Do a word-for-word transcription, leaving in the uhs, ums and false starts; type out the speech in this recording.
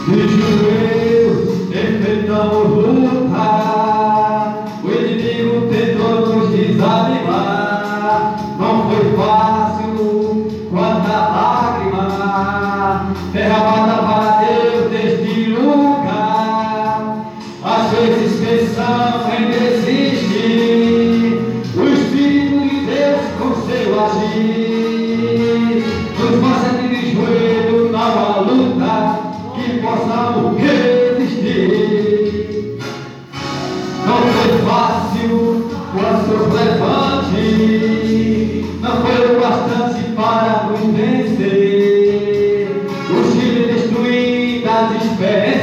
De joelhos enfrentamos luta, o inimigo tentou nos desanimar. Não foi fácil, quanta lágrima derramada para Deus neste lugar. Às vezes pensamos em desistir, o Espírito de Deus com seu agir nos faz aqui de joelho nova luta, que possamos resistir. Não foi fácil o seus levantes, não foi o bastante para nos vencer. O Chile destruído, as esperanças